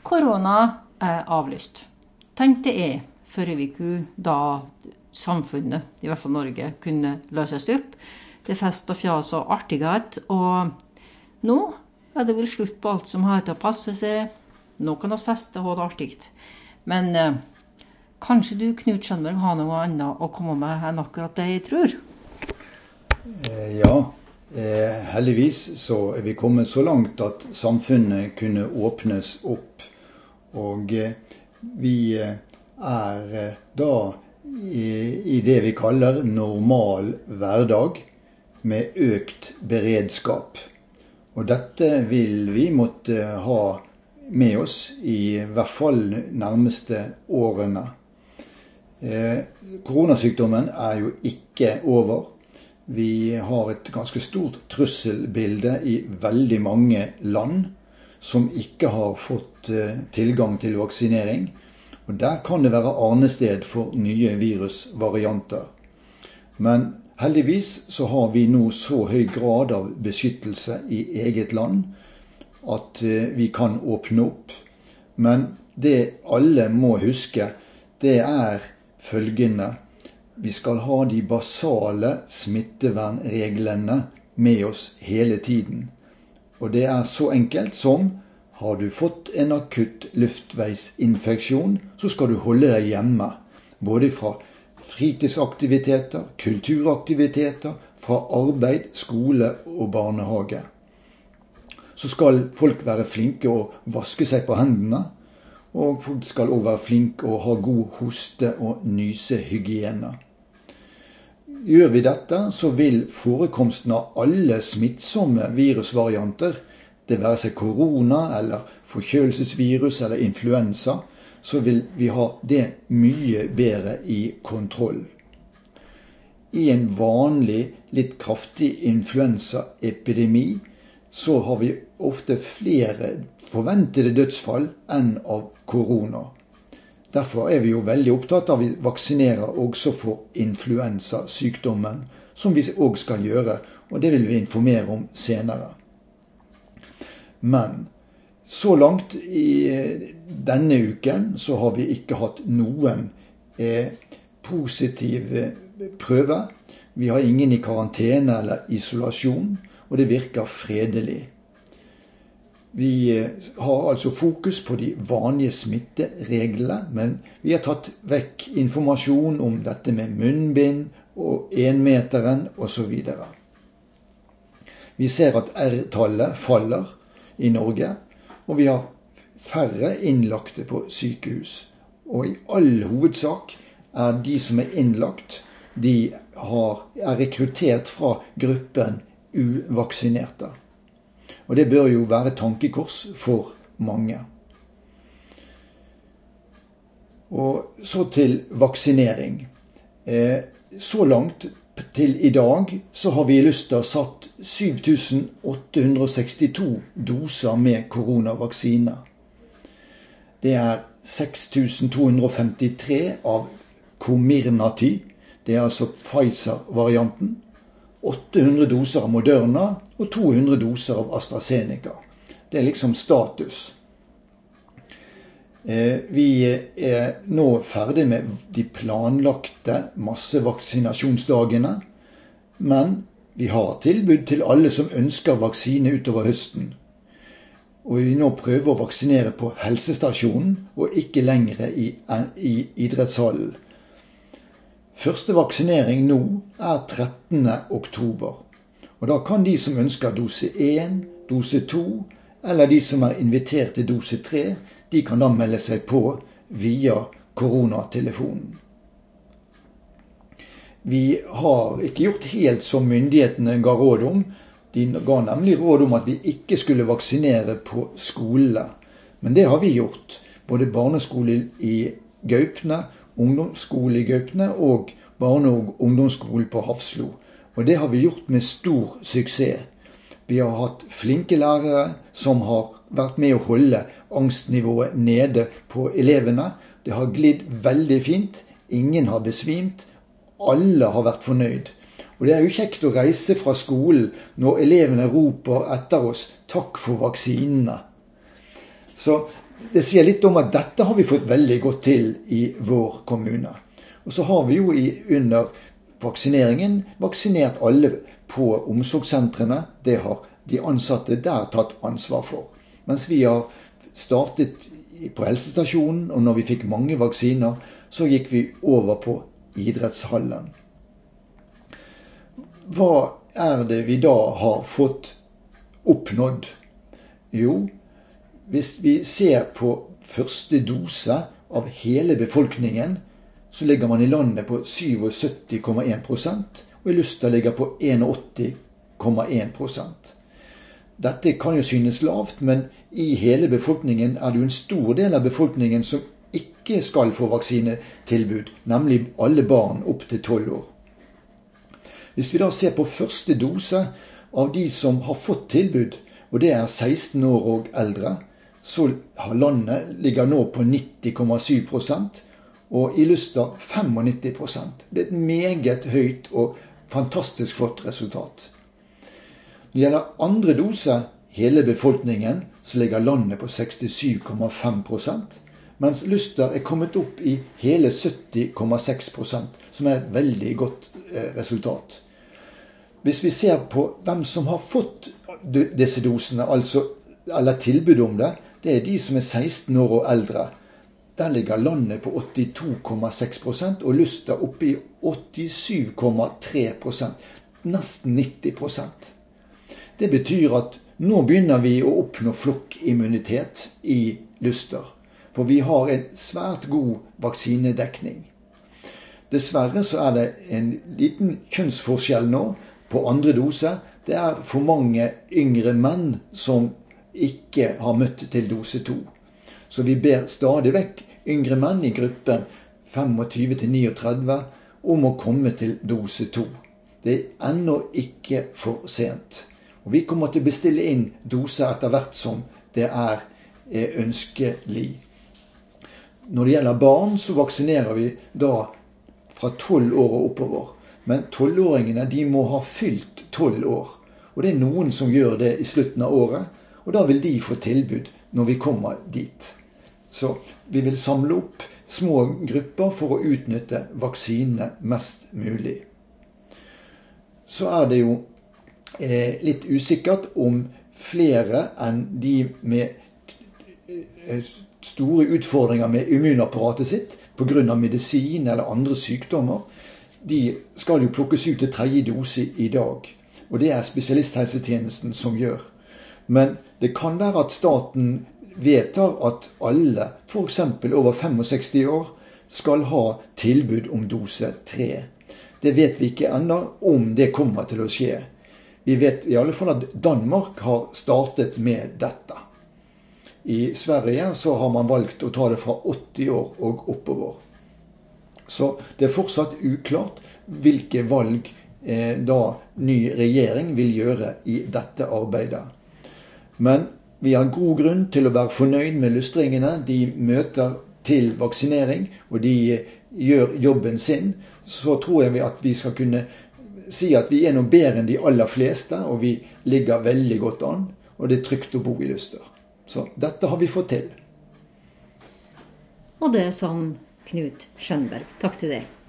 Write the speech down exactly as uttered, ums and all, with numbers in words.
Korona er avlyst. Tenkte jeg forrige uke da samfunnet, i hvert fall Norge, kunne løses opp til fest og fjas og artighet. Og nå er det vel slutt på alt som har til å passe seg. Nå kan vi feste og ha det artigt. Men eh, kanskje du, Knut Skjønberg, har noe annet å komme med enn akkurat det jeg tror? Eh, ja, eh, heldigvis så er vi kommet så langt at samfunnet kunne åpnes opp. Og eh, vi eh, er eh, da i, i det vi kaller normal hverdag med økt beredskap. Og dette vil vi måtte ha med oss i hvert fall nærmeste årene. Eh, koronasykdommen er jo ikke over. Vi har et ganske stort trusselbilde i veldig mange land som ikke har fått eh, tilgang til vaksinering. Og der kan det være arnested for nye virusvarianter. Men heldigvis så har vi nå så høy grad av beskyttelse i eget land at vi kan åpne opp. Men det alle må huske, det er følgende. Vi skal ha de basale smittevernreglene med oss hele tiden. Og det er så enkelt som, har du fått en akutt luftveisinfeksjon, så skal du holde deg hjemme. Både fra fritidsaktiviteter, kulturaktiviteter, fra arbeid, skole og barnehage. Så skal folk være flinke å vaske seg på hendene, og folk skal også være flinke å ha god hoste- og nysehygiene. Gjør vi dette, så vil forekomsten av alle smittsomme virusvarianter, det være seg korona eller forkjølelsesvirus eller influensa, så vil vi ha det mye bedre i kontroll. I en vanlig, litt kraftig influensaepidemi, så har vi ofte flere forventede dødsfall enn av korona. Derfor er vi jo veldig opptatt av å vaksinere også for influensasykdommen, som vi også skal gjøre, og det vil vi informere om senere. Men så langt i denne uken så har vi ikke hatt noen eh, positive prøver. Vi har ingen i karantene eller isolasjon, og det virker fredelig. Vi har altså fokus på de vanlige smittereglene, men vi har tatt vekk informasjon om dette med munnbind og enmeteren og så videre. Vi ser at R-tallet faller i Norge, og vi har færre innlagte på sykehus. Og i all hovedsak er de som er innlagt, de har, er rekruttert fra gruppen uvaksinerte. Og det bør jo være tankekors for mange. Og så til vaksinering. Eh, så langt til i dag så har vi i Luster satt syv tusen åtte hundre og sekstito doser med koronavaksine. Det er seks tusen to hundre og femtitre av Comirnaty, det er altså Pfizer-varianten. åtte hundre doser av Moderna og to hundre doser av AstraZeneca. Det er liksom status. Eh, vi er nå ferdig med de planlagte massevaksinasjonsdagene, men vi har tilbud til alle som ønsker vaksine utover høsten. Og vi nå prøver å vaksinere på helsestasjonen og ikke lenger i, i idrettshallen. Første vaksinering nå er trettende oktober. Og da kan de som ønsker dose én, dose to, eller de som er invitert til dose tre, de kan da melde seg på via koronatelefonen. Vi har ikke gjort helt som myndighetene ga råd om. De ga nemlig råd om at vi ikke skulle vaksinere på skolene. Men det har vi gjort. Både barneskole i Gaupne, ungdomsskole i Gaupne og barne- og ungdomsskole på Hafslo. Og det har vi gjort med stor suksess. Vi har hatt flinke lærere som har vært med å holde angstnivået nede på elevene. Det har glidd veldig fint. Ingen har besvimt. Alle har vært fornøyd. Og det er jo kjekt å reise fra skolen når elevene roper etter oss 'takk for vaksinene'. Så det sier litt om at dette har vi fått veldig godt til i vår kommune. Og så har vi jo i, under vaksineringen vaksinert alle på omsorgssentrene. Det har de ansatte der tatt ansvar for. Mens vi har startet på helsestasjonen, og når vi fikk mange vaksiner, så gikk vi over på idrettshallen. Hva er det vi da har fått oppnådd? Jo, hvis vi ser på første dose av hele befolkningen, så ligger man i landet på syttisju komma en prosent, og i Luster ligger på åttien komma en prosent. Dette kan jo synes lavt, men i hele befolkningen er det jo en stor del av befolkningen som ikke skal få vaksinetilbud, nemlig alle barn opp til tolv år. Hvis vi da ser på første dose av de som har fått tilbud, og det er seksten år og eldre, så har landet ligger nå på nitti komma syv prosent, og i Luster nittien prosent. Det er et meget høyt og fantastisk flott resultat. Når det gjelder andre dose, hele befolkningen, så ligger landet på sekstisju komma fem prosent, mens Luster er kommet opp i hele sytti komma seks prosent, som er et veldig godt resultat. Hvis vi ser på hvem som har fått disse dosene, altså, eller tilbud om det, det er de som er seksten år og eldre. Der ligger landet på åttito komma seks prosent, og Luster oppe i åttisju komma tre prosent. Nesten nitti prosent. Det betyr at nå begynner vi å oppnå flokkimmunitet i Luster. For vi har en svært god vaksinedekning. Dessverre så er det en liten kjønnsforskjell nå på andre dose. Det er for mange yngre menn som ikke har møtt til dose to. Så vi ber stadig vekk yngre menn i gruppen tjuefem til trettini om å komme til dose to. Det er ennå ikke for sent. Og vi kommer til å bestille inn doser etter hvert som det er ønskelig. Når det gjelder barn, så vaksinerer vi da fra tolv år og oppover. Men tolvåringene, de må ha fylt tolv år. Og det er noen som gjør det i slutten av året, og da vil de få tilbud når vi kommer dit. Så vi vil samle opp små grupper for å utnytte vaksinene mest mulig. Så er det jo eh, litt usikkert om flere enn de med store utfordringer med immunapparatet sitt på grunn av medisin eller andre sykdommer, de skal jo plukkes ut til tredje dose i dag. Og det er spesialisthelsetjenesten som gjør. Men det kan være at staten vedtar at alle, for eksempel over sekstifem år, skal ha tilbud om dose tre. Det vet vi ikke ennå om det kommer til å skje. Vi vet i alle fall at Danmark har startet med dette. I Sverige så har man valgt å ta det fra åtti år og oppover. Så det er fortsatt uklart hvilke valg eh, da ny regjering vil gjøre i dette arbeidet. Men vi har god grunn til å være fornøyd med lustringene. De møter til vaksinering, og de gjør jobben sin. Så tror jeg at vi skal kunne si at vi er noe bedre enn de aller fleste, og vi ligger veldig godt an, og det er trygt å bo i Luster. Så dette har vi fått til. Og det er sånn Knut Skjønberg. Takk til deg.